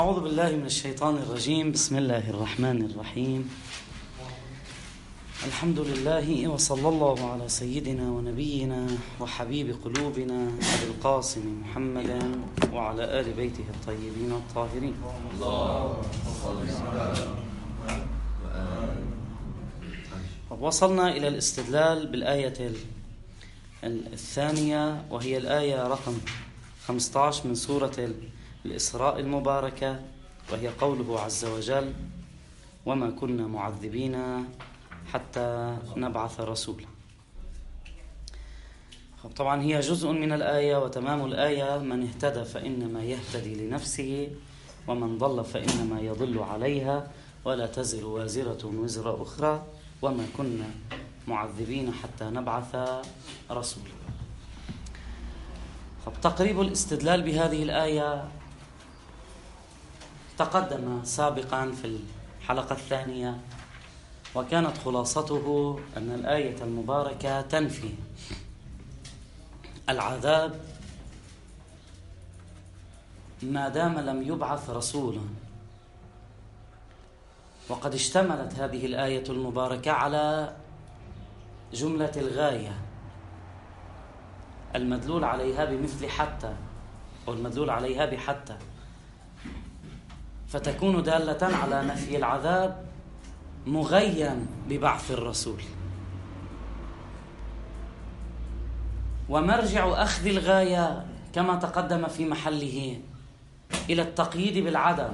أعوذ بالله من الشيطان الرجيم. بسم الله الرحمن الرحيم. الحمد لله وصلى الله على سيدنا ونبينا وحبيب قلوبنا أبي القاسم محمد وعلى آل بيته الطيبين الطاهرين. وصلنا إلى الاستدلال بالآية الثانية، وهي الآية رقم 15 من سورة الإسراء المباركة، وهي قوله عز وجل: وما كنا معذبين حتى نبعث رسولا. طبعا هي جزء من الآية، وتمام الآية: من اهتدى فإنما يهتدي لنفسه ومن ضل فإنما يضل عليها ولا تزر وازرة وزر أخرى وما كنا معذبين حتى نبعث رسولا. تقريب الاستدلال بهذه الآية تقدم سابقا في الحلقة الثانية، وكانت خلاصته أن الآية المباركة تنفي العذاب ما دام لم يبعث رسولا. وقد اشتملت هذه الآية المباركة على جملة الغاية المدلول عليها بمثل حتى، أو المدلول عليها بحتى، فتكون دالة على نفي العذاب مغيا ببعث الرسول. ومرجع أخذ الغاية كما تقدم في محله إلى التقييد بالعدم،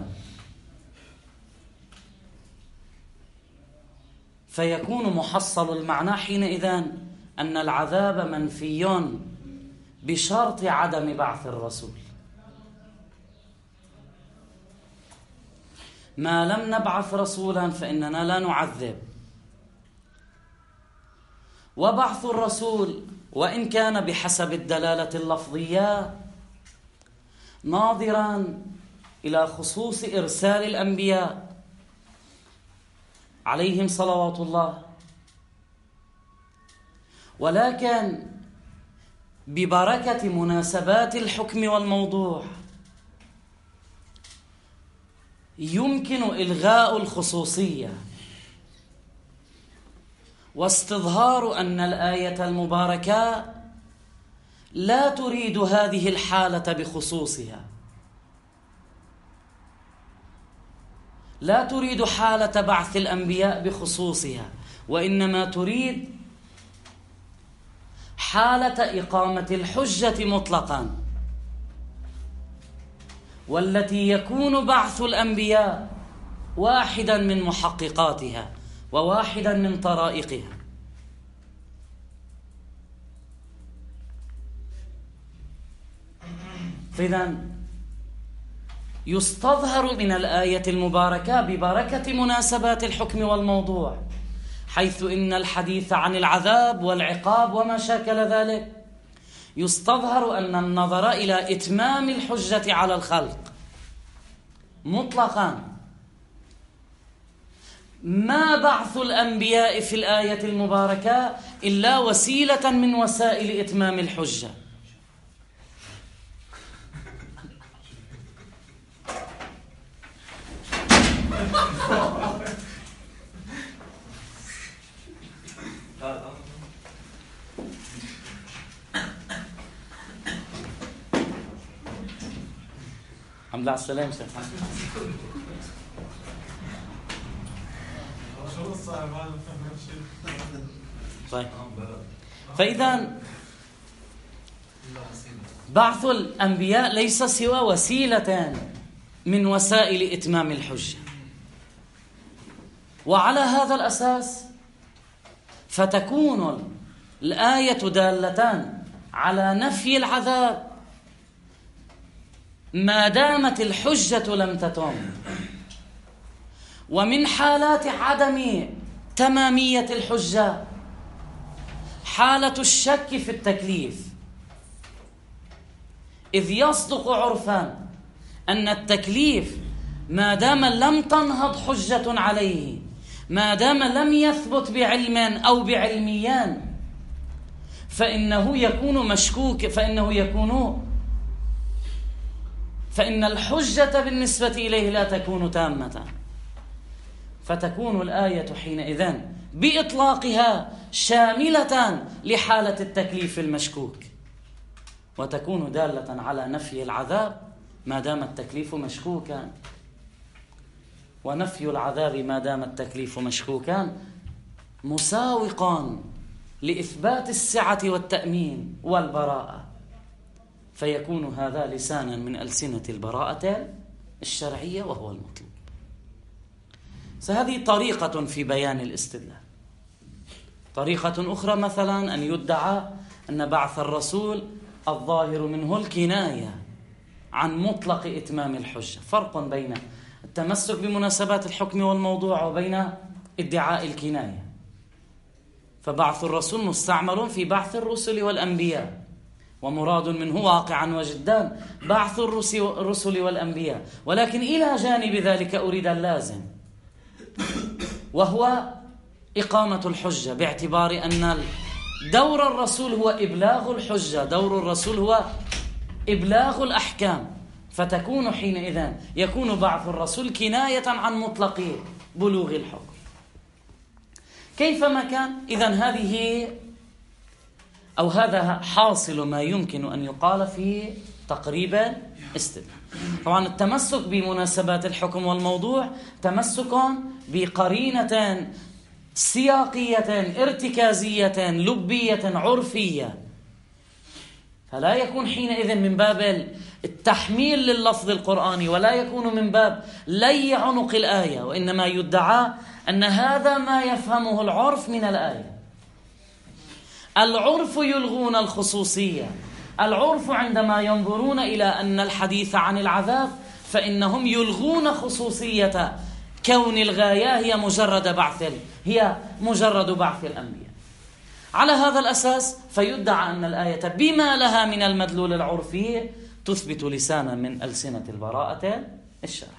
فيكون محصل المعنى حينئذ أن العذاب منفي بشرط عدم بعث الرسول. ما لم نبعث رسولا فإننا لا نعذب. وبعث الرسول وإن كان بحسب الدلالة اللفظية ناظرا إلى خصوص إرسال الأنبياء عليهم صلوات الله، ولكن ببركة مناسبات الحكم والموضوع يمكن إلغاء الخصوصية واستظهار أن الآية المباركة لا تريد هذه الحالة بخصوصها، لا تريد حالة بعث الأنبياء بخصوصها، وإنما تريد حالة إقامة الحجة مطلقا، والتي يكون بعث الأنبياء واحدا من محققاتها وواحدا من طرائقها. فإذن يستظهر من الآية المباركة ببركة مناسبات الحكم والموضوع، حيث إن الحديث عن العذاب والعقاب وما شاكل ذلك يستظهر أن النظر إلى إتمام الحجة على الخلق مطلقا. ما بعث الأنبياء في الآية المباركة إلا وسيلة من وسائل إتمام الحجة. الحمد لله على السلامة شيخ. طيب، فإذا بعث الأنبياء ليس سوى وسيلة من وسائل إتمام الحجة. وعلى هذا الأساس فتكون الآية دالة على نفي العذاب ما دامت الحجة لم تتم. ومن حالات عدم تمامية الحجة حالة الشك في التكليف، إذ يصدق عرفا أن التكليف ما دام لم تنهض حجة عليه، ما دام لم يثبت بعلم أو بعلميان، فإنه يكون مشكوك، فإن الحجة بالنسبة إليه لا تكون تامة، فتكون الآية حينئذ بإطلاقها شاملة لحالة التكليف المشكوك، وتكون دالة على نفي العذاب ما دام التكليف مشكوكا، ونفي العذاب ما دام التكليف مشكوكا مساوقا لإثبات السعة والتأمين والبراءة، فيكون هذا لسانا من ألسنة البراءة الشرعية وهو المطلوب. فهذه طريقة في بيان الاستدلال. طريقة أخرى مثلا أن يدعى أن بعث الرسول الظاهر منه الكناية عن مطلق إتمام الحجة. فرق بين التمسك بمناسبات الحكم والموضوع وبين ادعاء الكناية. فبعث الرسول مستعمل في بعث الرسل والأنبياء، ومراد منه واقعا وجدا بعث الرسل والأنبياء، ولكن إلى جانب ذلك أريد اللازم، وهو إقامة الحجة، باعتبار أن دور الرسول هو إبلاغ الحجة، دور الرسول هو إبلاغ الأحكام، فتكون حينئذ يكون بعث الرسول كناية عن مطلق بلوغ الحكم. كيفما كان، إذن هذه أو هذا حاصل ما يمكن أن يقال في تقريب استدلال. طبعا التمسك بمناسبات الحكم والموضوع تمسك بقرينة سياقية ارتكازية لبية عرفية، فلا يكون حينئذ من باب التحميل لللفظ القرآني، ولا يكون من باب لي عنق الآية، وإنما يدعى أن هذا ما يفهمه العرف من الآية. العرف يلغون الخصوصية. العرف عندما ينظرون إلى أن الحديث عن العذاب فإنهم يلغون خصوصية كون الغاية هي مجرد بعث الأنبياء. على هذا الأساس فيدعى أن الآية بما لها من المدلول العرفي تثبت لسانا من ألسنة البراءة الشرعي.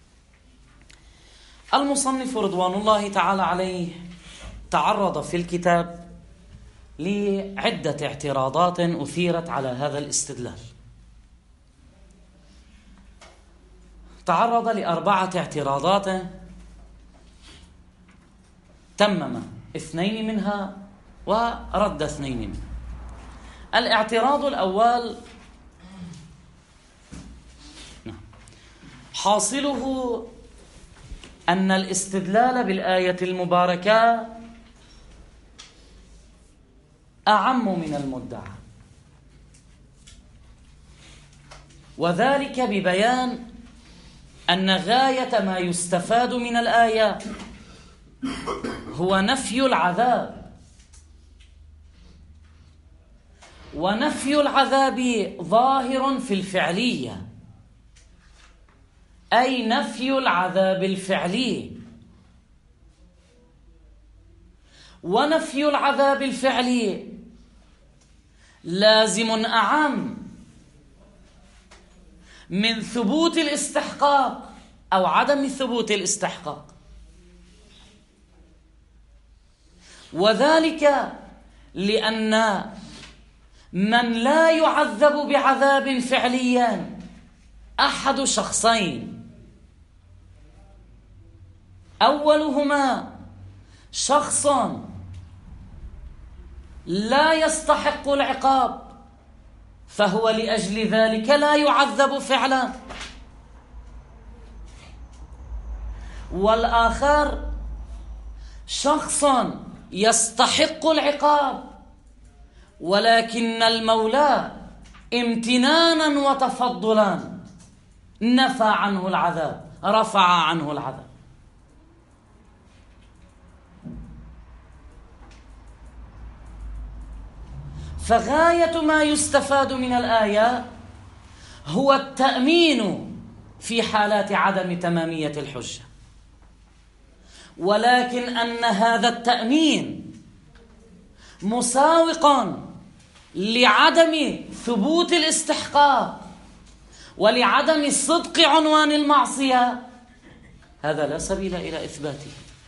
المصنف رضوان الله تعالى عليه تعرض في الكتاب لعدة اعتراضات أثيرت على هذا الاستدلال. تعرض لأربعة اعتراضات تمم 2 منها ورد 2 منها. الاعتراض الأول حاصله أن الاستدلال بالآية المباركة أعم من المدعى، وذلك ببيان أن غاية ما يستفاد من الآية هو نفي العذاب، ونفي العذاب ظاهر في الفعلية، أي نفي العذاب الفعلي، ونفي العذاب الفعلي لازم أعم من ثبوت الاستحقاق أو عدم ثبوت الاستحقاق، وذلك لأن من لا يعذب بعذاب فعلي أحد شخصين: أولهما شخص لا يستحق العقاب فهو لأجل ذلك لا يعذب فعلا، والآخر شخص يستحق العقاب ولكن المولى امتنانا وتفضلا نفى عنه العذاب، رفع عنه العذاب. فغاية ما يستفاد من الآية هو التأمين في حالات عدم تمامية الحجة، ولكن أن هذا التأمين مساوقا لعدم ثبوت الاستحقاق ولعدم صدق عنوان المعصية، هذا لا سبيل إلى إثباته.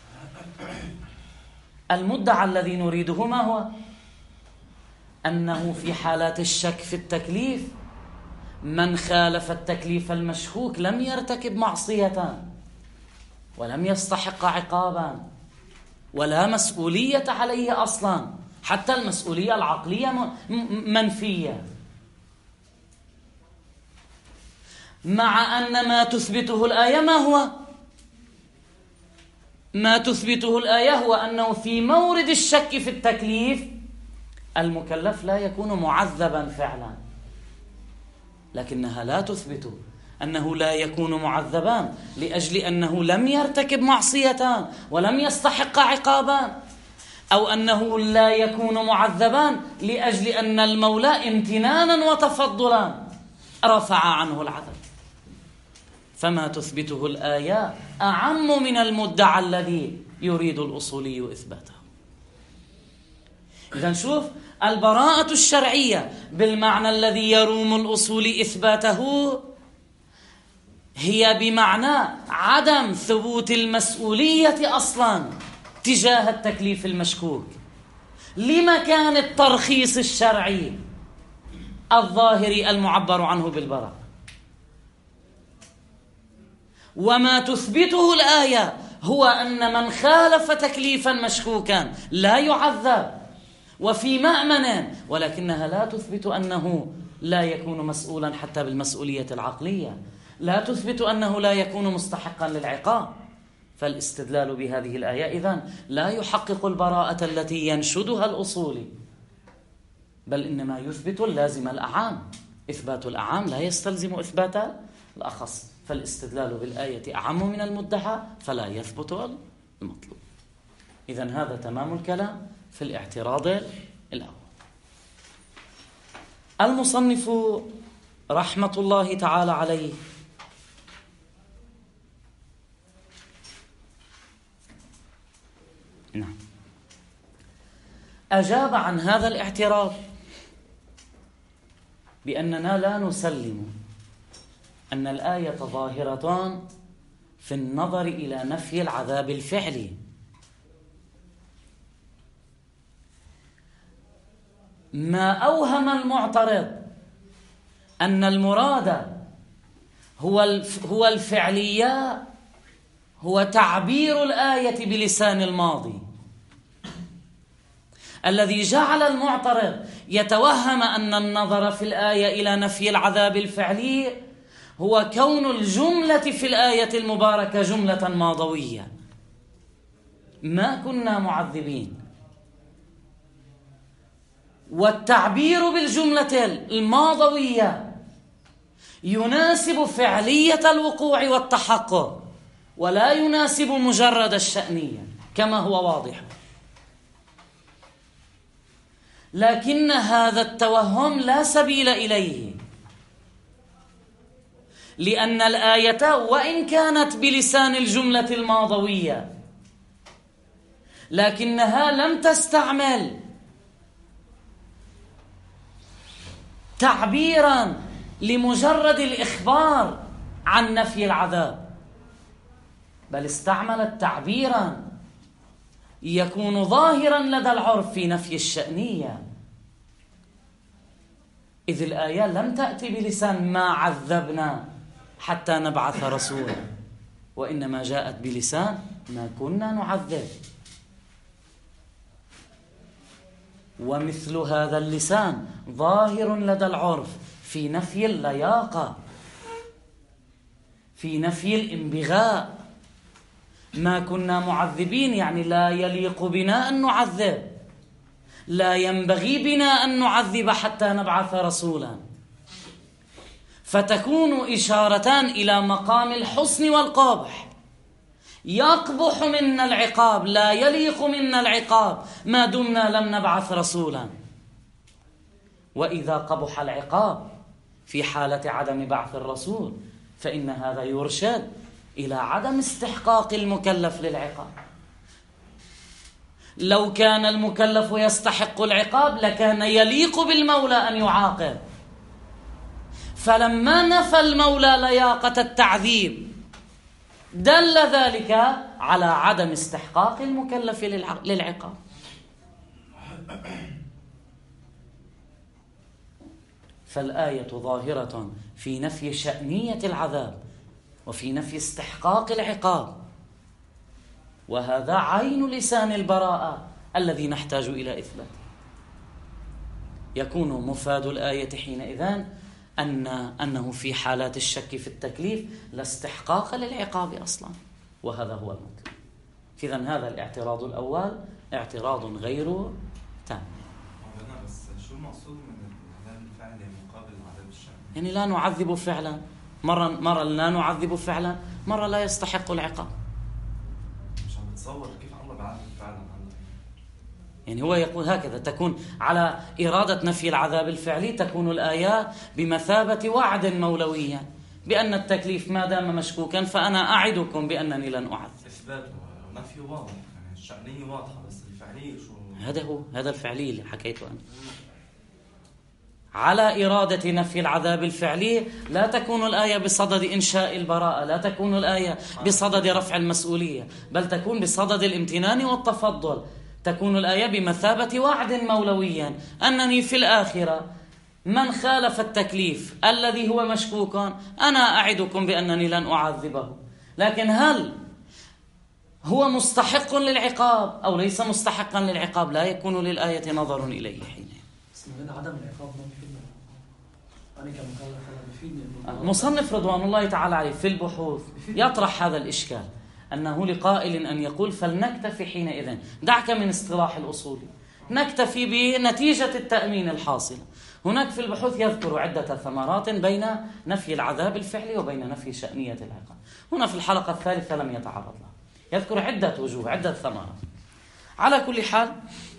المدعى الذي نريده ما هو؟ أنه في حالات الشك في التكليف من خالف التكليف المشكوك لم يرتكب معصية ولم يستحق عقابا ولا مسؤولية عليه أصلا، حتى المسؤولية العقلية منفية، مع أن ما تثبته الآية ما هو؟ ما تثبته الآية هو أنه في مورد الشك في التكليف المكلف لا يكون معذبا فعلا، لكنها لا تثبت أنه لا يكون معذبا لأجل أنه لم يرتكب معصية ولم يستحق عقابا، أو أنه لا يكون معذبا لأجل أن المولى امتنانا وتفضلا رفع عنه العذاب. فما تثبته الآية أعم من المدعى الذي يريد الأصولي إثباته. إذن شوف، البراءة الشرعية بالمعنى الذي يروم الأصول إثباته هي بمعنى عدم ثبوت المسؤولية أصلا تجاه التكليف المشكوك لمكان الترخيص الشرعي الظاهري المعبر عنه بالبراءة. وما تثبته الآية هو أن من خالف تكليفا مشكوكا لا يعذب وفي مأمن، ولكنها لا تثبت أنه لا يكون مسؤولا حتى بالمسؤولية العقلية، لا تثبت أنه لا يكون مستحقا للعقاب. فالاستدلال بهذه الآية إذن لا يحقق البراءة التي ينشدها الأصولي، بل إنما يثبت اللازم الأعام. إثبات الأعام لا يستلزم إثبات الأخص، فالاستدلال بالآية أعم من المدعى فلا يثبت المطلوب. إذن هذا تمام الكلام في الاعتراض الأول. المصنف رحمة الله تعالى عليه أجاب عن هذا الاعتراض بأننا لا نسلم أن الآية ظاهرة في النظر إلى نفي العذاب الفعلي، ما أوهم المعترض أن المراد هو الفعلية، هو تعبير الآية بلسان الماضي، الذي جعل المعترض يتوهم أن النظر في الآية إلى نفي العذاب الفعلي هو كون الجملة في الآية المباركة جملة ماضوية، ما كنا معذبين. والتعبير بالجملة الماضوية يناسب فعلية الوقوع والتحقق، ولا يناسب مجرد الشأنية كما هو واضح. لكن هذا التوهم لا سبيل إليه، لأن الآية وإن كانت بلسان الجملة الماضوية لكنها لم تستعمل تعبيرا لمجرد الإخبار عن نفي العذاب، بل استعملت تعبيرا يكون ظاهرا لدى العرف في نفي الشأنية، إذ الآية لم تأتي بلسان ما عذبنا حتى نبعث رسولا، وإنما جاءت بلسان ما كنا نعذب. ومثل هذا اللسان ظاهر لدى العرف في نفي اللياقة، في نفي الانبغاء. ما كنا معذبين يعني لا يليق بنا أن نعذب، لا ينبغي بنا أن نعذب حتى نبعث رسولا، فتكون إشارتان إلى مقام الحسن والقبح. يقبح منا العقاب، لا يليق منا العقاب ما دمنا لم نبعث رسولا. وإذا قبح العقاب في حالة عدم بعث الرسول فإن هذا يرشد إلى عدم استحقاق المكلف للعقاب. لو كان المكلف يستحق العقاب لكان يليق بالمولى أن يعاقب، فلما نفى المولى لياقة التعذيب دل ذلك على عدم استحقاق المكلف للعقاب. فالآية ظاهرة في نفي شأنية العذاب وفي نفي استحقاق العقاب، وهذا عين لسان البراءة الذي نحتاج إلى إثباته. يكون مفاد الآية حينئذ أنه في حالات الشك في التكليف لا استحقاق للعقاب أصلا، وهذا هو المنكر. إذن هذا الاعتراض الأول اعتراض غير تام. بس شو المقصود من العذاب الفعلي مقابل العذاب الشرعي؟ يعني لا نعذب فعلا، مرة لا نعذب فعلا، مرة لا يستحق العقاب. مش عم بتصور كيف الله بعذب فعلا. يعني هو يقول هكذا تكون على إرادة نفي العذاب الفعلي تكون الآية بمثابة وعد مولويا بأن التكليف ما دام مشكوكا فأنا أعدكم بأنني لن أعذب. إثباته نفي واضح، يعني الشأنية واضحة، بس الفعلية شو؟ هذا الفعلي اللي حكيته أنا. على إرادة نفي العذاب الفعلي لا تكون الآية بصدد إنشاء البراءة، لا تكون الآية بصدد رفع المسؤولية، بل تكون بصدد الامتنان والتفضل. تكون الآية بمثابة وعد مولويا أنني في الآخرة من خالف التكليف الذي هو مشكوك أنا أعدكم بأنني لن أعذبه. لكن هل هو مستحق للعقاب أو ليس مستحقا للعقاب لا يكون للآية نظر إليه حين. عدم العقاب أنا كمكلف المصنف رضوان الله تعالى عليه في البحوث يطرح هذا الإشكال، أنه لقائل أن يقول فلنكتفي حينئذ، دعك من اصطلاح الأصول، نكتفي بنتيجة التأمين الحاصلة. هناك في البحوث يذكر عدة ثمرات بين نفي العذاب الفعلي وبين نفي شأنية العقاب. هنا في الحلقة الثالثة لم يتعرض لها، يذكر عدة وجوه، عدة ثمرات. على كل حال،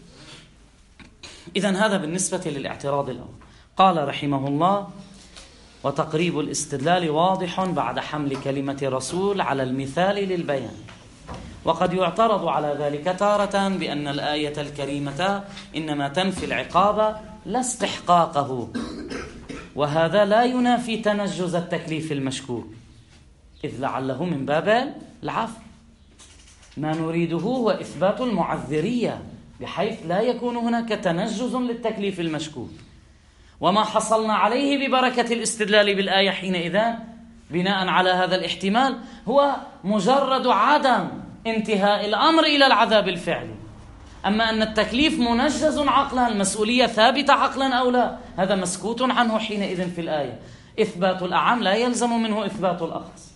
إذن هذا بالنسبة للاعتراض الأول. قال رحمه الله: وتقريب الاستدلال واضح بعد حمل كلمة رسول على المثال للبيان، وقد يعترض على ذلك تارة بأن الآية الكريمة إنما تنفي العقاب لا استحقاقه، وهذا لا ينافي تنجز التكليف المشكوك، إذ لعله من باب العفو. ما نريده هو إثبات المعذرية بحيث لا يكون هناك تنجز للتكليف المشكوك، وما حصلنا عليه ببركة الاستدلال بالآية حينئذ بناء على هذا الاحتمال هو مجرد عدم انتهاء الأمر إلى العذاب الفعلي. أما أن التكليف منجز عقلا، المسؤولية ثابتة عقلا أو لا، هذا مسكوت عنه حينئذ في الآية. إثبات الأعم لا يلزم منه إثبات الأخص.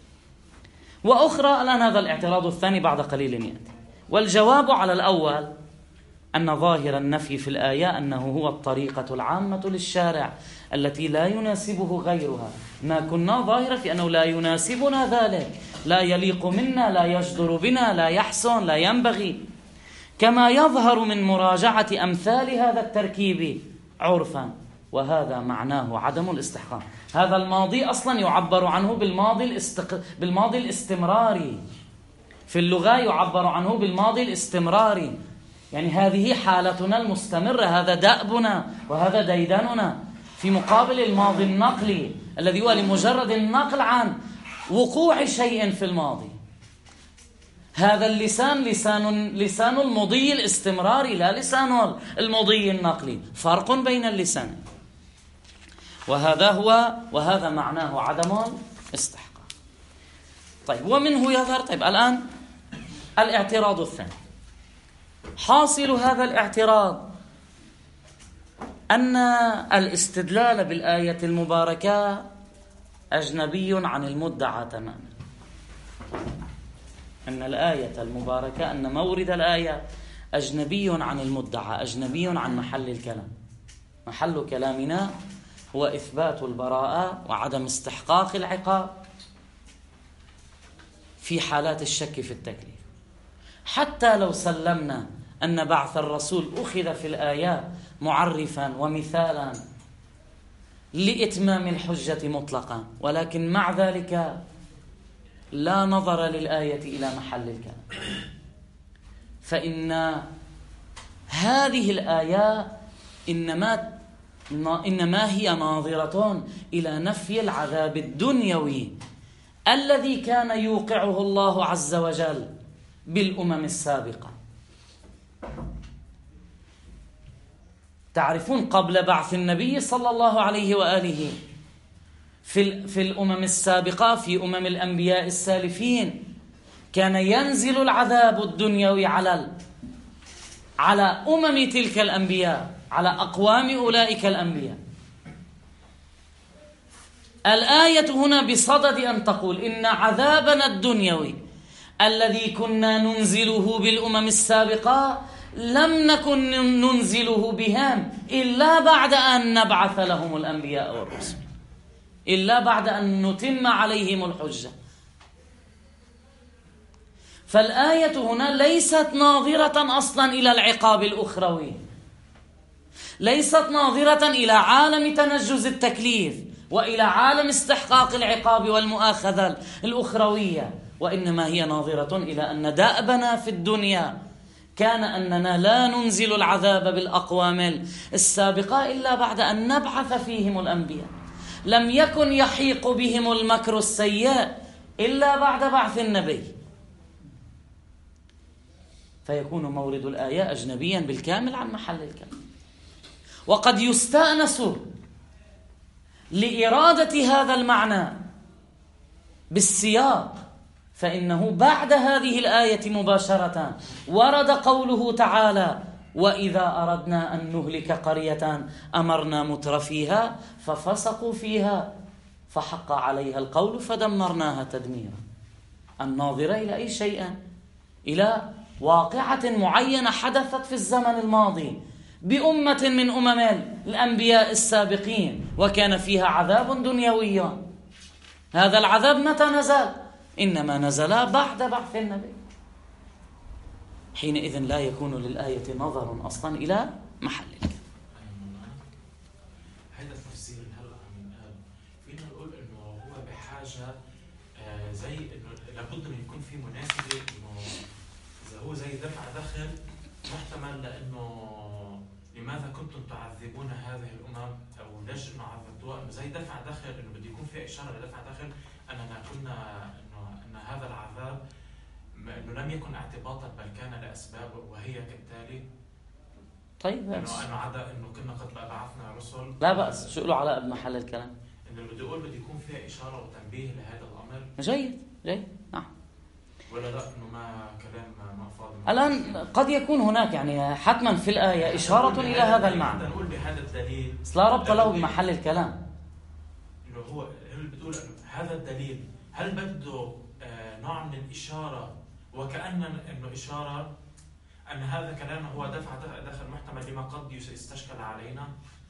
وأخرى الآن هذا الاعتراض الثاني بعد قليل يأتي، والجواب على الأول أن ظاهر النفي في الآية أنه هو الطريقة العامة للشارع التي لا يناسبه غيرها. ما كنا ظاهرة في أنه لا يناسبنا ذلك، لا يليق منا، لا يجدر بنا، لا يحسن، لا ينبغي، كما يظهر من مراجعة أمثال هذا التركيب عرفا، وهذا معناه عدم الاستحقاق. هذا الماضي أصلا يعبر عنه بالماضي الاستمراري، في اللغة يعبر عنه بالماضي الاستمراري، يعني هذه حالتنا المستمرة، هذا دأبنا وهذا ديدننا، في مقابل الماضي النقلي الذي هو لمجرد النقل عن وقوع شيء في الماضي. هذا اللسان لسان المضي الاستمراري لا لسان المضي النقلي، فرق بين اللسان. وهذا معناه عدم الاستحقاق. طيب، ومنه يظهر الآن الاعتراض الثاني. حاصل هذا الاعتراض أن الاستدلال بالآية المباركة أجنبي عن المدعى تماما. أن الآية المباركة، أن مورد الآية أجنبي عن المدعى، أجنبي عن محل الكلام. محل كلامنا هو إثبات البراءة وعدم استحقاق العقاب في حالات الشك في التكليف. حتى لو سلمنا أن بعث الرسول أخذ في الآيات معرفا ومثالا لإتمام الحجة مطلقا، ولكن مع ذلك لا نظر للآية إلى محل الكلام، فإن هذه الآية إنما هي ناظرة إلى نفي العذاب الدنيوي الذي كان يوقعه الله عز وجل بالأمم السابقة. تعرفون قبل بعث النبي صلى الله عليه وآله في الأمم السابقة، في أمم الأنبياء السالفين، كان ينزل العذاب الدنيوي على أمم تلك الأنبياء، على أقوام أولئك الأنبياء. الآية هنا بصدد أن تقول إن عذابنا الدنيوي الذي كنا ننزله بالأمم السابقة لم نكن ننزله بهم إلا بعد أن نبعث لهم الأنبياء والرسل، إلا بعد أن نتم عليهم الحجة. فالآية هنا ليست ناظرة أصلا إلى العقاب الأخروي، ليست ناظرة إلى عالم تنجز التكليف وإلى عالم استحقاق العقاب والمؤاخذة الأخروية، وإنما هي ناظرة إلى أن دأبنا في الدنيا كان أننا لا ننزل العذاب بالأقوام السابقة إلا بعد أن نبعث فيهم الأنبياء. لم يكن يحيق بهم المكر السيء إلا بعد بعث النبي، فيكون مورد الآية أجنبيا بالكامل عن محل الكلام. وقد يستأنس لإرادة هذا المعنى بالسياق، فإنه بعد هذه الآية مباشرة ورد قوله تعالى: وإذا أردنا أن نهلك قرية أمرنا مترفيها ففسقوا فيها فحق عليها القول فدمرناها تدميرا. الناظرة إلى أي شيء؟ إلى واقعة معينة حدثت في الزمن الماضي بأمة من أمم الأنبياء السابقين، وكان فيها عذاب دنيوي. هذا العذاب متى نزل؟ إنما نزل بعد بعث النبي. حينئذ لا يكون للآية نظر أصلا إلى محل الكلام. هذا التفسير هلا عم نقال فينا نقول إنه هو بحاجة زي إنه لابد إنه يكون في مناسبة، إنه إذا هو زي دفع دخل محتمل، لأنه لماذا كنتم تعذبون هذه الأمم، أو ليش إنه عذبتوها، إنه زي دفع دخل، إنه بده يكون في إشارة لدفع دخل أننا كنا إن هذا العذاب إنه لم يكن اعتباطا بل كان لأسباب، وهي كالتالي. طيب إنه كنا قد بعثنا رسل. لا بأس، شو له علاقة بمحل الكلام؟ إنه اللي بدي أقول بده يكون فيها إشارة وتنبيه لهذا الأمر. جيد نعم. ولا لا إنه ما كلام ما فاضي. الآن قد يكون هناك يعني حتما في الآية إشارة إلى هذا المعنى. نقول بهذا الدليل. لا ربط له بمحل الكلام. إنه هو بتقول هذا الدليل، هل بده نوع من الإشارة، وكأن إنه إشارة أن هذا كلامه هو دخل محتمل لما قد يستشكل علينا،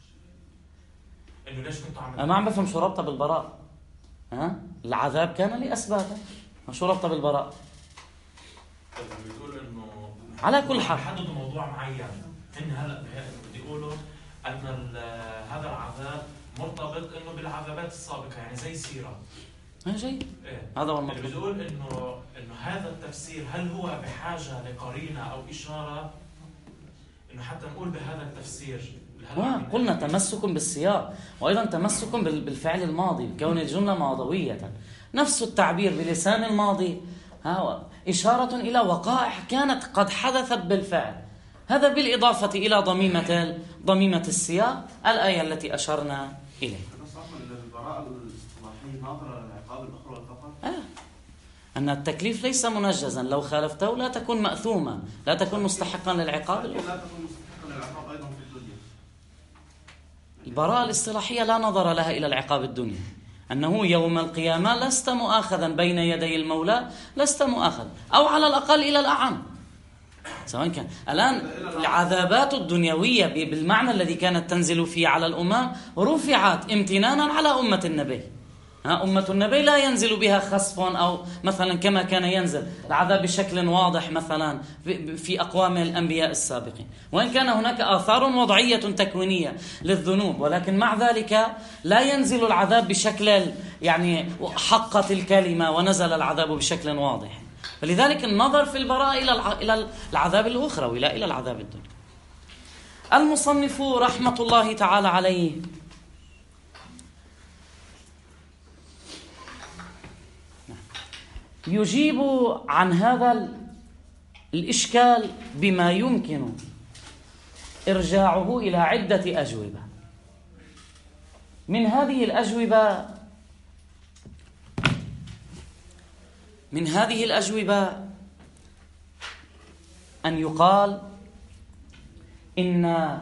إنه ليش كنتوا أنا ما عم بفهم شو ربطه بالبراء. العذاب كان لأسباب، شو ربطه بالبراء؟ بيقول إنه على كل حال حددوا موضوع معين، إن هلا بدي يقولوا أن هذا العذاب مرتبط إنه بالعذابات السابقة، يعني زي سيرة. جيد. هذا هو المطلوب. بيقول إنه هذا التفسير هل هو بحاجة لقرينة أو إشارة، إنه حتى نقول بهذا التفسير. قلنا تمسك بالسياق، وأيضا تمسك بالفعل الماضي، كون الجملة ماضوية، نفس التعبير بلسان الماضي إشارة إلى وقائع كانت قد حدثت بالفعل. هذا بالإضافة إلى ضميمة السياق، الآية التي أشرنا إليه. البراءة الاصطلاحية ناظرة للعقاب الأخروي فقط. أن التكليف ليس منجزا، لو خالفته لا تكون مأثوما، لا تكون مستحقا للعقاب. لا تكون مستحقا للعقاب أيضا في الدنيا. البراءة الاصطلاحية لا نظر لها إلى العقاب الدنيا، أنه يوم القيامة لست مؤاخذا بين يدي المولى، لست مؤاخذا، أو على الأقل إلى الأعم سواء كان. الآن العذابات الدنيوية بالمعنى الذي كانت تنزل فيه على الأمم رفعت امتنانا على أمة النبي. أمة النبي لا ينزل بها خسف أو مثلا كما كان ينزل العذاب بشكل واضح مثلا في أقوام الأنبياء السابقين، وإن كان هناك آثار وضعية تكوينية للذنوب، ولكن مع ذلك لا ينزل العذاب بشكل يعني حقت الكلمة ونزل العذاب بشكل واضح. فلذلك النظر في البراءة إلى العذاب الأخروي لا إلى العذاب الدنيا. المصنف رحمة الله تعالى عليه يجيب عن هذا الإشكال بما يمكن إرجاعه إلى عدة أجوبة. من هذه الأجوبة من هذه الأجوبة أن يقال إن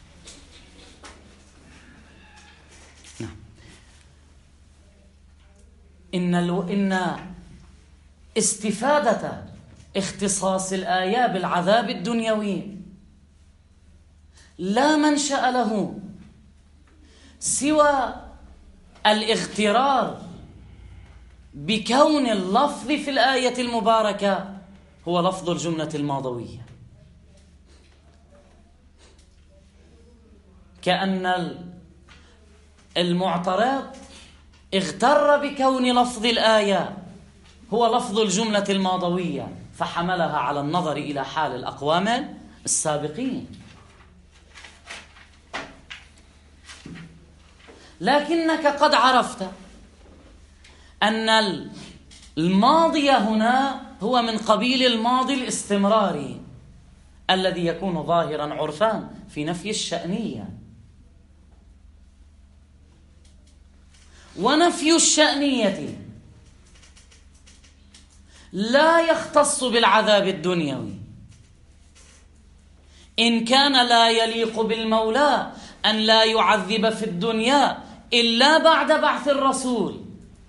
استفادة اختصاص الآية بالعذاب الدنيوي لا منشأ له سوى الاغترار بكون اللفظ في الآية المباركة هو لفظ الجملة الماضوية، كأن المعترض اغتر بكون لفظ الآية هو لفظ الجملة الماضوية فحملها على النظر إلى حال الأقوام السابقين. لكنك قد عرفت أن الماضي هنا هو من قبيل الماضي الاستمراري الذي يكون ظاهرا عرفان في نفي الشأنية، ونفي الشأنية لا يختص بالعذاب الدنيوي إن كان لا يليق بالمولى أن لا يعذب في الدنيا إلا بعد بعث الرسول،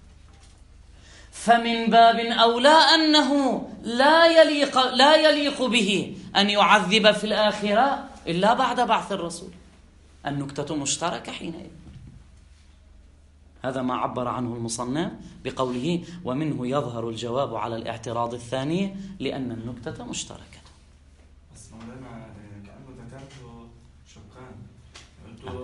فمن باب أولى أنه لا يليق به أن يعذب في الآخرة إلا بعد بعث الرسول. النكتة مشتركة حينئذ. هذا ما عبر عنه المصنف بقوله ومنه يظهر الجواب على الاعتراض الثاني لأن النكتة مشتركة. بس مولانا كأنه ذكرته شقان،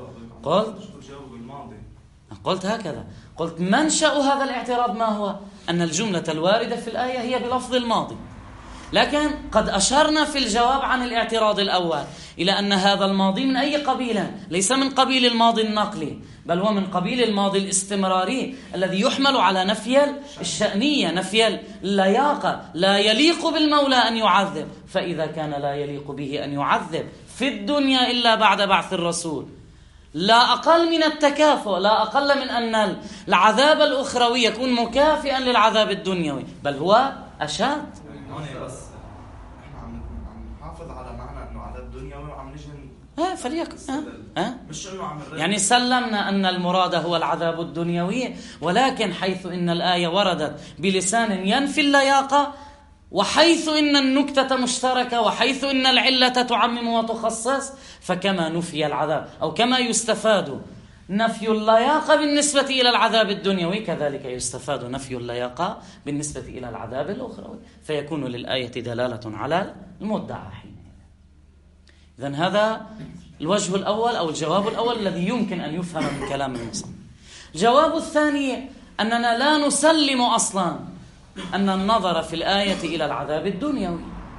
قلت هكذا، قلت منشأ هذا الاعتراض ما هو؟ أن الجملة الواردة في الآية هي بلفظ الماضي، لكن قد أشرنا في الجواب عن الاعتراض الأول إلى أن هذا الماضي من أي قبيل؟ ليس من قبيل الماضي النقلي، بل هو من قبيل الماضي الاستمراري الذي يحمل على نفي الشأنية، نفي اللياقة. لا يليق بالمولى أن يعذب، فإذا كان لا يليق به أن يعذب في الدنيا إلا بعد بعث الرسول، لا أقل من التكافؤ، لا أقل من أن العذاب الأخروي يكون مكافئا للعذاب الدنيوي، بل هو أشد. بس احنا عم نحافظ على معنى انه عذاب دنيوي وعم نجي فليكن مش انه عم يعني سلمنا أن المراد هو العذاب الدنيوي، ولكن حيث إن الآية وردت بلسان ينفي اللياقة، وحيث إن النكتة مشتركة، وحيث إن العلة تعمم وتخصص، فكما نفي العذاب أو كما يستفاد نفي اللياقة بالنسبة إلى العذاب الدنيوي كذلك يستفاد نفي اللياقة بالنسبة إلى العذاب الأخروي، فيكون للآية دلالة على المدعى حينئذ. إذن هذا الوجه الأول أو الجواب الأول الذي يمكن أن يفهم من كلام المصنف. الجواب الثاني أننا لا نسلم أصلا أن النظر في الآية إلى العذاب الدنيوي،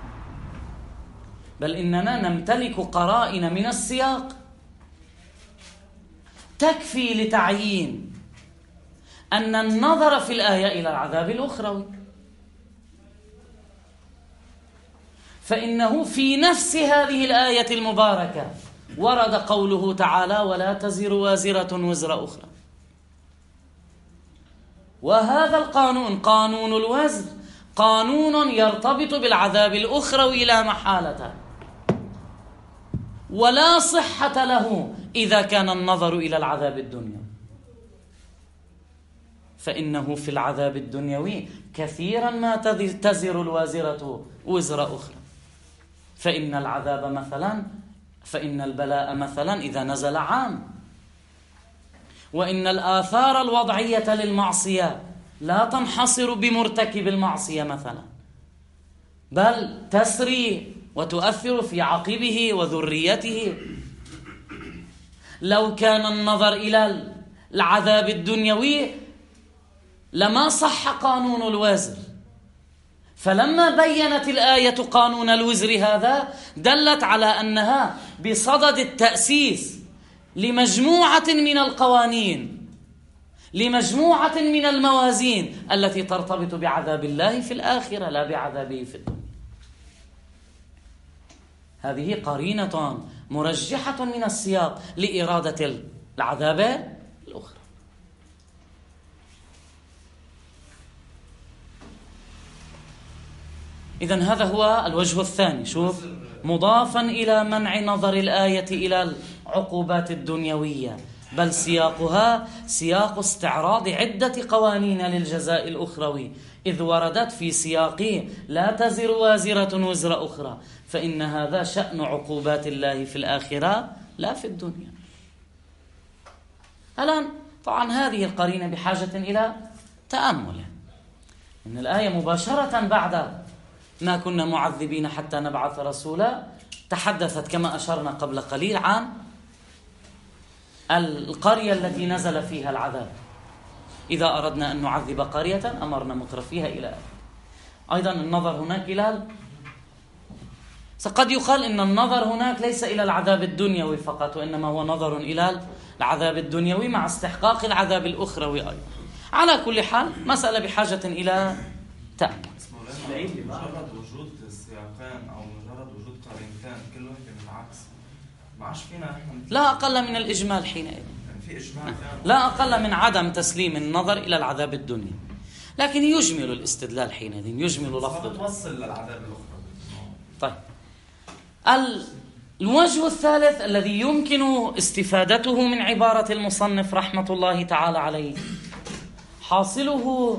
بل إننا نمتلك قرائن من السياق تكفي لتعيين أن النظر في الآية إلى العذاب الأخروي، فإنه في نفس هذه الآية المباركة ورد قوله تعالى ولا تزر وازرة وزر أخرى، وهذا القانون قانون الوزر قانون يرتبط بالعذاب الأخروي لا محالة، ولا صحة له إذا كان النظر إلى العذاب الدنيوي، فإنه في العذاب الدنيوي كثيرا ما تزر الوازرة وزر أخرى، فإن العذاب مثلا، فإن البلاء مثلا إذا نزل عام، وإن الآثار الوضعية للمعصية لا تنحصر بمرتكب المعصية مثلا، بل تسري وتؤثر في عقبه وذريته. لو كان النظر إلى العذاب الدنيوي لما صح قانون الوزر، فلما بينت الآية قانون الوزر هذا دلت على أنها بصدد التأسيس لمجموعة من القوانين، لمجموعة من الموازين التي ترتبط بعذاب الله في الآخرة لا بعذابه في الدنيا. هذه قرينة مرجحة من السياق لإرادة العذاب الأخرى. إذن هذا هو الوجه الثاني. شوف، مضافا إلى منع نظر الآية إلى العقوبات الدنيوية، بل سياقها سياق استعراض عدة قوانين للجزاء الأخروي، إذ وردت في سياق لا تزر وازرة وزر أخرى، فإن هذا شأن عقوبات الله في الآخرة لا في الدنيا. الآن طبعا هذه القرينة بحاجة إلى تأمل. إن الآية مباشرة بعد ما كنا معذبين حتى نبعث رسولا تحدثت كما أشرنا قبل قليل عن القرية التي نزل فيها العذاب. إذا أردنا أن نعذب قرية أمرنا مترفيها إلى آخره. أيضا النظر هناك إلى قد يقال إن النظر هناك ليس إلى العذاب الدنيوي فقط، وإنما هو نظر إلى العذاب الدنيوي مع استحقاق العذاب الأخروي أيضا. على كل حال مسألة بحاجة إلى تأمل. مجرد وجود سياقين أو مجرد وجود قرينتين كل واحدة متعاكسة ما عادش فينا احنا لا أقل من الإجمال حينئذ، يعني في إجمال لا أقل من عدم تسليم النظر إلى العذاب الدنيا، لكن يجمل الاستدلال حينئذ، يجمل لفظه توصل للعذاب الأخرى. طيب، الوجه الثالث الذي يمكن استفادته من عبارة المصنف رحمة الله تعالى عليه، حاصله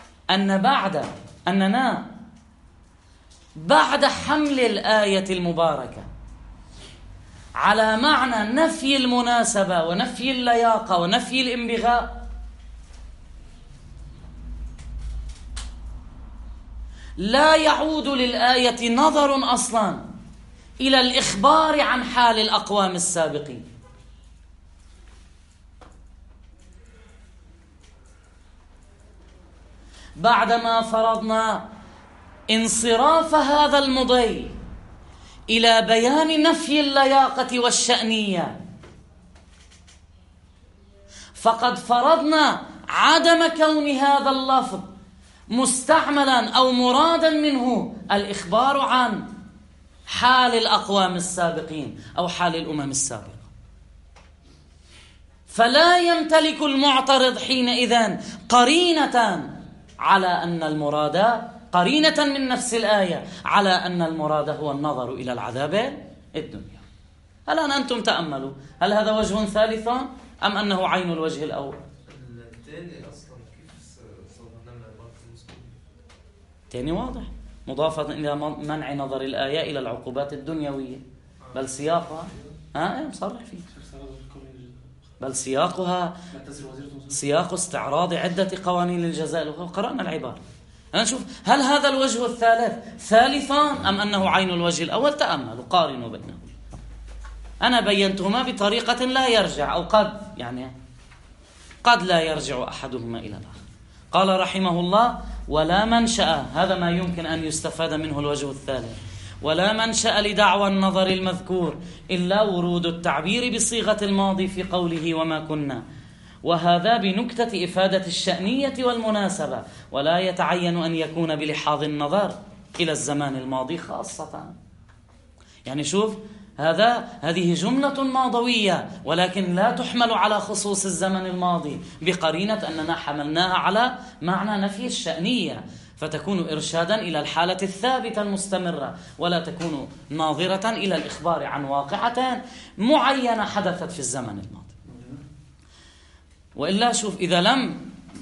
أننا بعد حمل الآية المباركة على معنى نفي المناسبة ونفي اللياقة ونفي الانبغاء، لا يعود للآية نظر أصلا إلى الإخبار عن حال الأقوام السابقين. بعدما فرضنا انصراف هذا المضي إلى بيان نفي اللياقة والشأنية، فقد فرضنا عدم كون هذا اللفظ مستعملا أو مرادا منه الإخبار عن حال الأقوام السابقين أو حال الأمم السابقة. فلا يمتلك المعترض حينئذ قرينة على أن المراد، قرينة من نفس الآية على أن المراد هو النظر إلى العذاب الدنيا. الآن أنتم تأملوا، هل هذا وجه ثالث أم أنه عين الوجه الأول؟ الثاني أصلا كيف صورنا لعبارة المسلمين؟ الثاني واضح، مضافة إلى منع نظر الآية إلى العقوبات الدنيوية، بل سياقها مصرح فيه، بل سياقها سياق استعراض عدة قوانين للجزاء. قرأنا العبارة. أنا نشوف هل هذا الوجه الثالث ثالثا أم أنه عين الوجه الأول. تأملوا، قارنوا بينهم. أنا بينتهما بطريقة لا يرجع، أو قد لا يرجع أحدهما إلى الآخر. قال رحمه الله: ولا منشأ، هذا ما يمكن أن يستفاد منه الوجه الثالث، ولا منشأ لدعوى النظر المذكور إلا ورود التعبير بصيغة الماضي في قوله وما كنا، وهذا بنكتة إفادة الشأنية والمناسبة، ولا يتعين أن يكون بلحاظ النظر إلى الزمان الماضي خاصة. يعني شوف، هذه جملة ماضوية ولكن لا تحمل على خصوص الزمن الماضي، بقرينة أننا حملناها على معنى نفي الشأنية، فتكون إرشادا إلى الحالة الثابتة المستمرة، ولا تكون ناظرة إلى الإخبار عن واقعة معينة حدثت في الزمن الماضي. وإلا شوف، إذا لم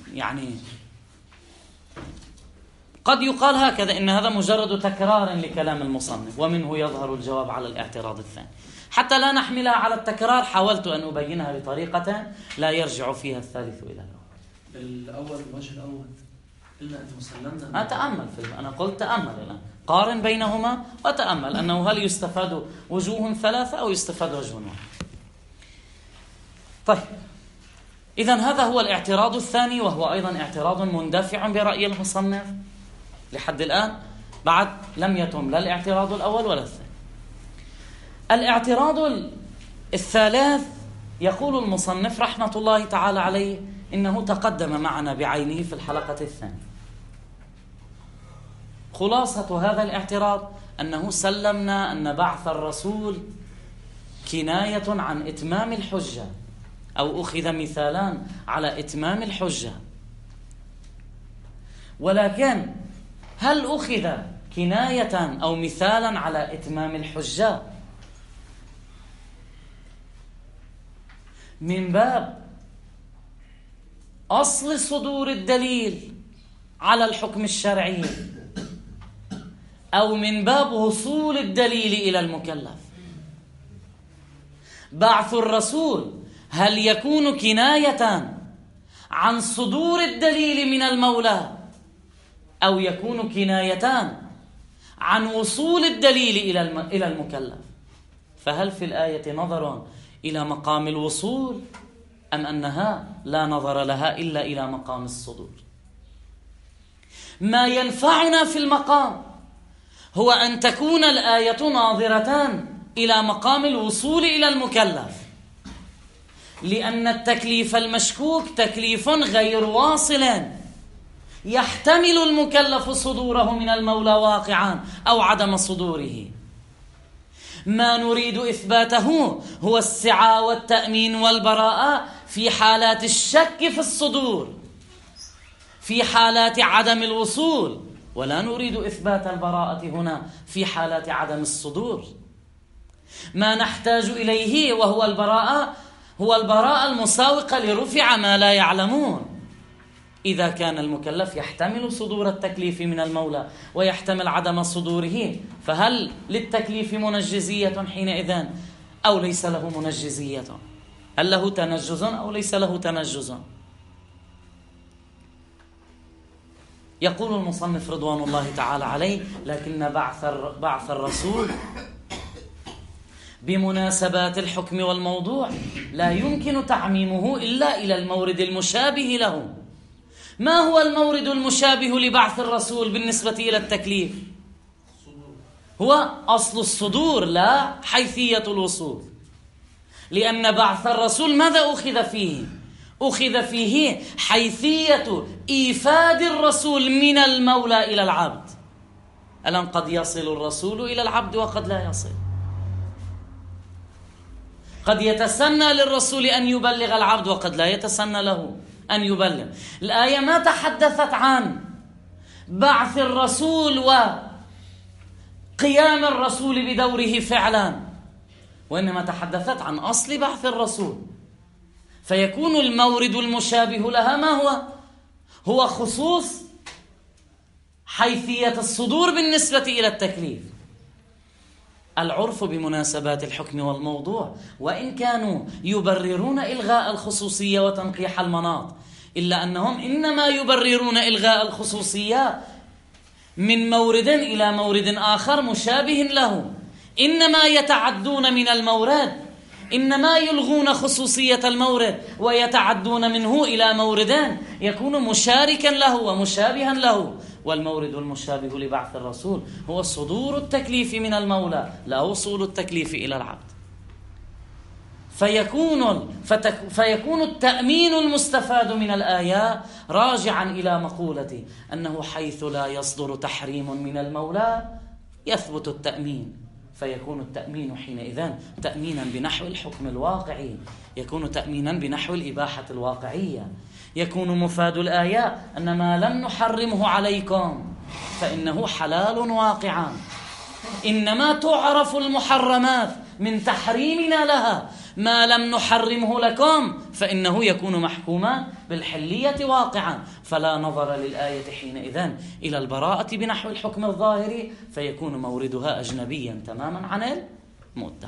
قد يقال هكذا إن هذا مجرد تكرار لكلام المصنف، ومنه يظهر الجواب على الاعتراض الثاني. حتى لا نحملها على التكرار حاولت أن أبينها بطريقة لا يرجع فيها الثالث إلى الأول. الوجه الأول قلنا أنت مسلمنا تأمل أنا قلت تأمل الآن، قارن بينهما وتأمل أنه هل يستفاد وجوه ثلاثة أو يستفاد وجه واحد. طيب، إذن هذا هو الاعتراض الثاني، وهو أيضا اعتراض مندفع برأي المصنف لحد الآن. بعد لم يتم لا الاعتراض الأول ولا الثاني. الاعتراض الثالث يقول المصنف رحمة الله تعالى عليه إنه تقدم معنا بعينه في الحلقة الثانية. خلاصة هذا الاعتراض أنه سلمنا أن بعث الرسول كناية عن إتمام الحجة، أو أخذ مثالان على إتمام الحجة، ولكن هل أخذ كناية أو مثالا على إتمام الحجة، من باب أصل صدور الدليل على الحكم الشرعي، أو من باب وصول الدليل إلى المكلف. بعث الرسول هل يكون كناية عن صدور الدليل من المولى، أو يكون كناية عن وصول الدليل إلى المكلف؟ فهل في الآية نظر إلى مقام الوصول، أم أنها لا نظر لها إلا إلى مقام الصدور؟ ما ينفعنا في المقام هو أن تكون الآية ناظرة إلى مقام الوصول إلى المكلف، لأن التكليف المشكوك تكليف غير واصل، يحتمل المكلف صدوره من المولى واقعا أو عدم صدوره. ما نريد إثباته هو السعة والتأمين والبراءة في حالات الشك في الصدور، في حالات عدم الوصول، ولا نريد إثبات البراءة هنا في حالات عدم الصدور. ما نحتاج إليه وهو البراءة هو البراءة المساوقة لرفع ما لا يعلمون. إذا كان المكلف يحتمل صدور التكليف من المولى ويحتمل عدم صدوره، فهل للتكليف منجزية حينئذ أو ليس له منجزية؟ هل له تنجز أو ليس له تنجز؟ يقول المصنف رضوان الله تعالى عليه: لكن بعث الرسول بمناسبات الحكم والموضوع لا يمكن تعميمه إلا إلى المورد المشابه له. ما هو المورد المشابه لبعث الرسول بالنسبة إلى التكليف؟ هو أصل الصدور لا حيثية الوصول، لأن بعث الرسول ماذا أخذ فيه؟ أخذ فيه حيثية إيفاد الرسول من المولى إلى العبد. الآن قد يصل الرسول إلى العبد وقد لا يصل، قد يتسنى للرسول أن يبلغ العبد وقد لا يتسنى له أن يبلغ. الآية ما تحدثت عن بعث الرسول وقيام الرسول بدوره فعلا، وإنما تحدثت عن أصل بعث الرسول. فيكون المورد المشابه لها ما هو؟ هو خصوص حيثية الصدور بالنسبة إلى التكليف. العرف بمناسبات الحكم والموضوع وإن كانوا يبررون إلغاء الخصوصية وتنقيح المناط، إلا أنهم إنما يبررون إلغاء الخصوصية من مورد إلى مورد آخر مشابه له، إنما يتعدون من المورد، إنما يلغون خصوصية المورد ويتعدون منه إلى موردان يكون مشاركا له ومشابها له. والمورد المشابه لبعث الرسول هو صدور التكليف من المولى لا وصول التكليف إلى العبد. فيكون التأمين المستفاد من الآية راجعا إلى مقولة أنه حيث لا يصدر تحريم من المولى يثبت التأمين، فيكون التأمين حينئذ تأمينا بنحو الحكم الواقعي، يكون تأمينا بنحو الإباحة الواقعية. يكون مفاد الآية أن ما لم نحرمه عليكم فإنه حلال واقعا، إنما تعرف المحرمات من تحريمنا لها، ما لم نحرمه لكم فإنه يكون محكوما بالحلية واقعا. فلا نظر للآية حينئذ إلى البراءة بنحو الحكم الظاهري، فيكون موردها أجنبيا تماما عن المدعى.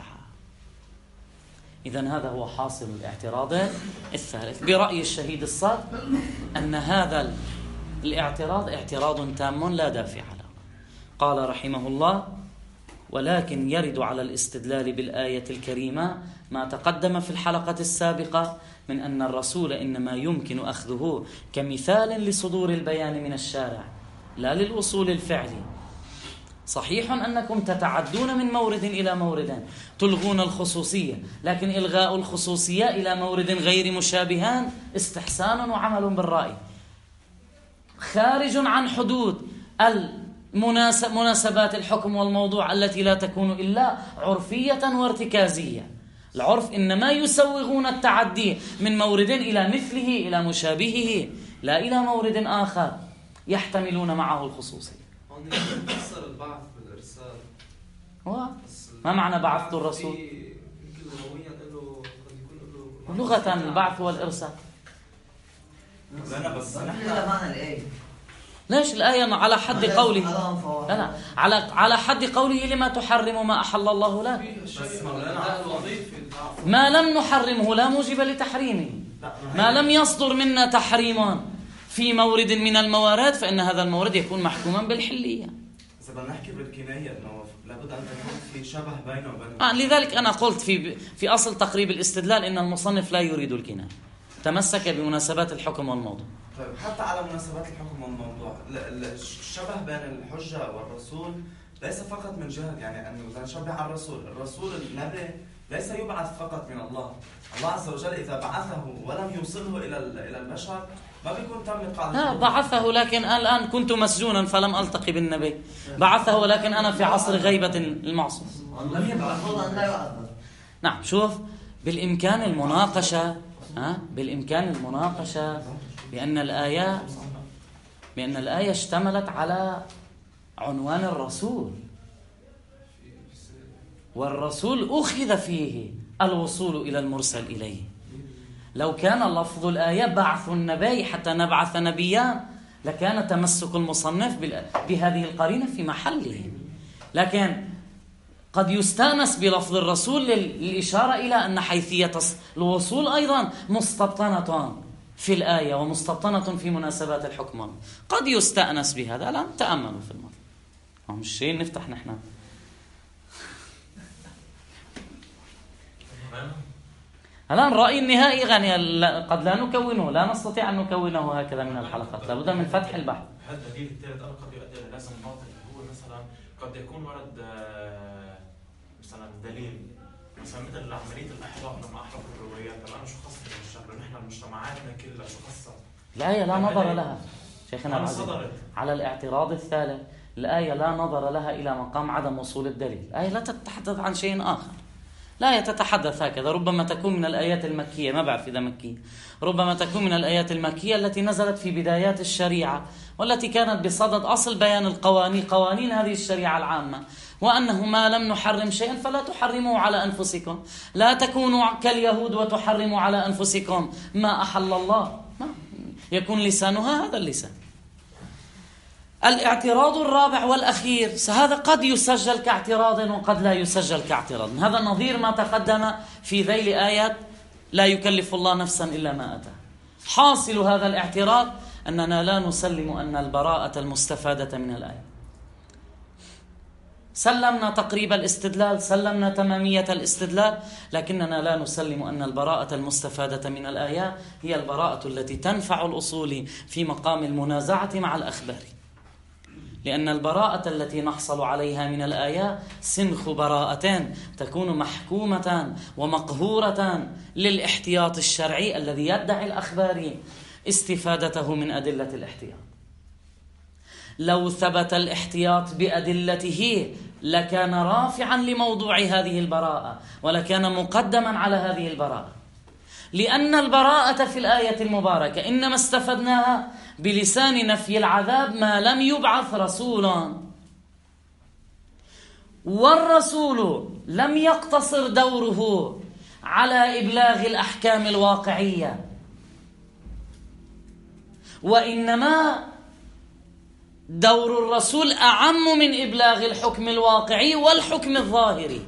إذن هذا هو حاصل الاعتراض الثالث برأي الشهيد الصاد، أن هذا الاعتراض اعتراض تام لا دافع له. قال رحمه الله: ولكن يرد على الاستدلال بالآية الكريمة ما تقدم في الحلقة السابقة من أن الرسول إنما يمكن أخذه كمثال لصدور البيان من الشارع لا للوصول الفعلي. صحيح أنكم تتعدون من مورد إلى مورد، تلغون الخصوصية، لكن إلغاء الخصوصية إلى مورد غير مشابهان استحسان وعمل بالرأي، خارج عن حدود مناسبات الحكم والموضوع التي لا تكون إلا عرفية وارتكازية. العرف إنما يسوغون التعدي من مورد إلى مثله إلى مشابهه لا إلى مورد آخر يحتملون معه الخصوصية. فسر البعث بالإرسال. بس ما معنى بعثت الرسول؟ يمكن لغويا له قد يكون له لغة البعث والإرسال. لا بس نحن لا معنى الآية. ليش الآية على حد قوله؟ لا على حد قوله لما تحرم ما أحل الله لك. بس مولانا ما لم نحرمه لا موجب لتحريمه. ما لم يصدر منا تحريما في مورد من الموارد فإن هذا المورد يكون محكوما بالحلية. إذا بدنا نحكي بالكناية إنه لابد أن تكون في شبه بينه وبين لذلك أنا قلت في أصل تقريب الاستدلال إن المصنف لا يريد الكناية، تمسك بمناسبات الحكم والموضوع. طيب حتى على مناسبات الحكم والموضوع الشبه بين الحجة والرسول ليس فقط من جهة يعني أنه إذا نشبه على الرسول النبي ليس يبعث فقط من الله عز وجل إذا بعثه ولم يوصله إلى البشر ما بيكون تم قاعدة. بعثه لكن الآن كنت مسجونا فلم ألتقي بالنبي، بعثه لكن أنا في عصر غيبة المعصوم. لم يبعث لا يعذب. نعم شوف بالإمكان المناقشة بأن الآية اشتملت على عنوان الرسول، والرسول أخذ فيه الوصول إلى المرسل إليه. لو كان لفظ الآية بعث النبي حتى نبعث نبيا لكان تمسك المصنف بهذه القرينة في محله، لكن قد يستأنس بلفظ الرسول للإشارة إلى أن حيثية الوصول أيضا مستبطنة في الآية ومستبطنة في مناسبات الحكم. قد يستأنس بهذا. الآن تأملوا في الموضوع، مش شيء نفتح نحن. الآن رأي النهائي غني قد لا نكونه، لا نستطيع أن نكونه هكذا من الحلقات، لابد من فتح البحث. هذا الدليل الثالث قد يؤدي إلى لازم باطل، هو مثلا قد يكون ورد مثلا دليل مثلا مثل عملية الإحراق لما أحرقوا الروايات. الآن شو خاصة بالشغله؟ نحن مجتمعاتنا كلها شو خاصة؟ الآية لا نظر لها شيخنا العزيز على الاعتراض الثالث. الآية لا نظر لها إلى مقام عدم وصول الدليل. الآية لا تتحدث عن شيء آخر، لا تتحدث هكذا. ربما تكون من الآيات المكية، ما بعرف إذا مكية، ربما تكون من الآيات المكية التي نزلت في بدايات الشريعة والتي كانت بصدد أصل بيان قوانين هذه الشريعة العامة، وأنه ما لم نحرم شيئا فلا تحرموا على أنفسكم، لا تكونوا كاليهود وتحرموا على أنفسكم ما أحل الله. ما يكون لسانها هذا اللسان. الاعتراض الرابع والأخير هذا قد يسجل كاعتراض وقد لا يسجل كاعتراض. هذا نظير ما تقدم في ذيل آيات لا يكلف الله نفسا إلا ما أتى. حاصل هذا الاعتراض أننا لا نسلم أن البراءة المستفادة من الآية. سلمنا تقريب الاستدلال، سلمنا تمامية الاستدلال، لكننا لا نسلم أن البراءة المستفادة من الآية هي البراءة التي تنفع الأصول في مقام المنازعة مع الأخبار، لأن البراءة التي نحصل عليها من الآية سنخ براءتين تكون محكومة ومقهورة للاحتياط الشرعي الذي يدعي الأخباري استفادته من أدلة الاحتياط. لو ثبت الاحتياط بأدلته لكان رافعا لموضوع هذه البراءة ولكان مقدما على هذه البراءة، لأن البراءة في الآية المباركة إنما استفدناها بلسان نفي العذاب ما لم يبعث رسولا، والرسول لم يقتصر دوره على إبلاغ الأحكام الواقعية، وإنما دور الرسول أعم من إبلاغ الحكم الواقعي والحكم الظاهري.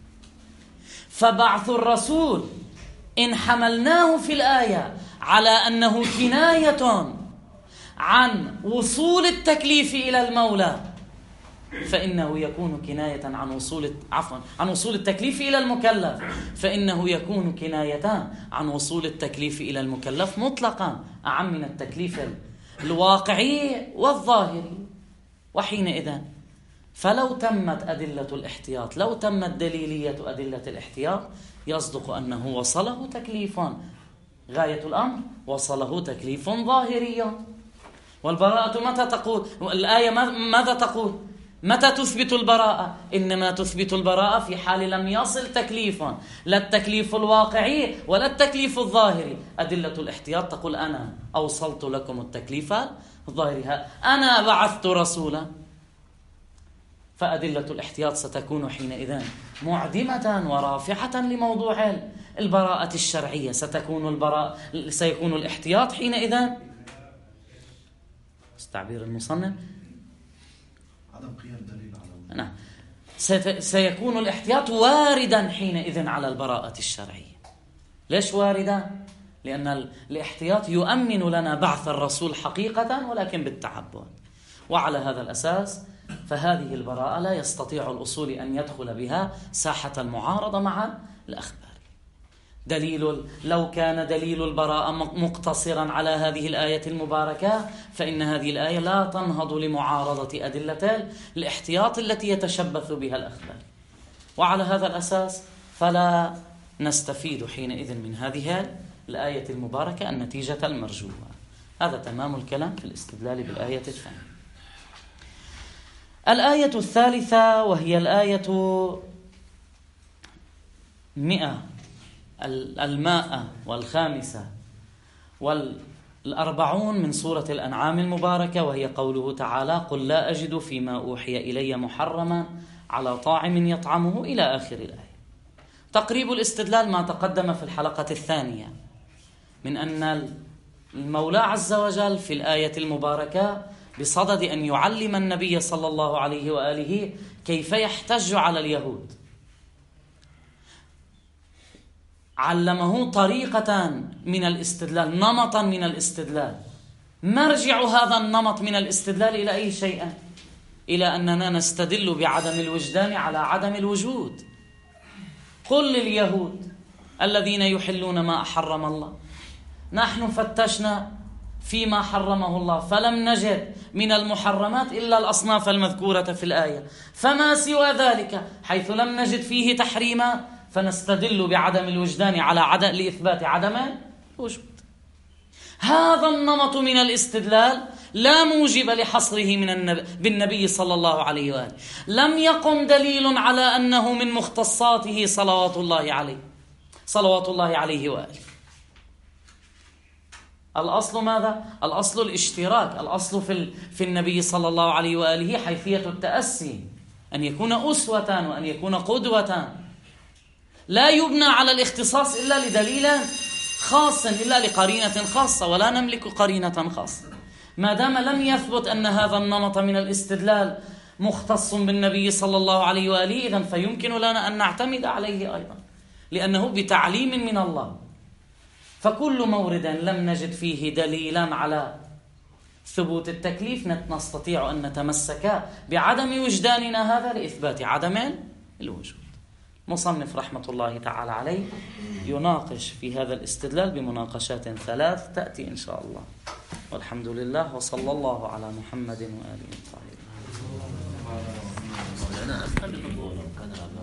فبعث الرسول إن حملناه في الآية على أنه كناية عن وصول التكليف إلى المولى فإنه يكون كناية عن وصول التكليف إلى المكلف، فإنه يكون كناية عن وصول التكليف إلى المكلف مطلقا أعم من التكليف الواقعي والظاهري. وحينئذ فلو تمت أدلة الاحتياط، لو تمت دليلية أدلة الاحتياط، يصدق أنه وصله تكليف غاية الأمر، وصله تكليف ظاهري. والبراءة متى تقول الآية؟ ماذا تقول؟ متى تثبت البراءة؟ إنما تثبت البراءة في حال لم يصل تكليف، لا التكليف الواقعي ولا التكليف الظاهري. أدلة الاحتياط تقول أنا أوصلت لكم التكليف الظاهري، أنا بعثت رسولا. فأدلة الاحتياط ستكون حينئذ معدمة ورافعة لموضوع البراءة الشرعية. سيكون الاحتياط حينئذ، تعبير المصنف، عدم قيام دليل على نعم، سيكون الاحتياط واردا حينئذ على البراءة الشرعية. ليش واردا؟ لأن الاحتياط يؤمن لنا بعث الرسول حقيقة ولكن بالتعبد، وعلى هذا الأساس فهذه البراءة لا يستطيع الأصول أن يدخل بها ساحة المعارضة مع الأخبار. لو كان دليل البراءة مقتصرا على هذه الآية المباركة فإن هذه الآية لا تنهض لمعارضة أدلة الاحتياط التي يتشبث بها الأخبار، وعلى هذا الأساس فلا نستفيد حينئذ من هذه الآية المباركة النتيجة المرجوة. هذا تمام الكلام في الاستدلال بالآية الثانية. الآية الثالثة وهي الآية 145 من سورة الأنعام المباركة، وهي قوله تعالى: قل لا أجد فيما أوحي إلي محرما على طاعم يطعمه، إلى آخر الآية. تقريب الاستدلال ما تقدم في الحلقة الثانية من أن المولى عز وجل في الآية المباركة بصدد أن يعلم النبي صلى الله عليه وآله كيف يحتج على اليهود، علمه طريقة من الاستدلال، نمطا من الاستدلال. مرجع هذا النمط من الاستدلال إلى أي شيء؟ إلى أننا نستدل بعدم الوجدان على عدم الوجود. قل لليهود الذين يحلون ما أحرم الله: نحن فتشنا فيما حرمه الله فلم نجد من المحرمات إلا الأصناف المذكورة في الآية، فما سوى ذلك حيث لم نجد فيه تحريما فنستدل بعدم الوجدان على لإثبات عدم الوجود. هذا النمط من الاستدلال لا موجب لحصره بالنبي صلى الله عليه وآله. لم يقم دليل على أنه من مختصاته صلوات الله عليه وآله. الأصل ماذا؟ الأصل الاشتراك، الأصل في النبي صلى الله عليه وآله حيثية التأسي، أن يكون أسوة وأن يكون قدوة. لا يبنى على الاختصاص إلا لدليل خاص، إلا لقرينة خاصة، ولا نملك قرينة خاصة. ما دام لم يثبت أن هذا النمط من الاستدلال مختص بالنبي صلى الله عليه وآله، إذن فيمكن لنا أن نعتمد عليه أيضا، لأنه بتعليم من الله. فكل مورد لم نجد فيه دليلا على ثبوت التكليف نستطيع أن نتمسك بعدم وجداننا هذا لإثبات عدم الوجود. مصنف رحمة الله تعالى عليه يناقش في هذا الاستدلال بمناقشات 3 تأتي إن شاء الله، والحمد لله، وصلى الله على محمد وآله الطاهرين.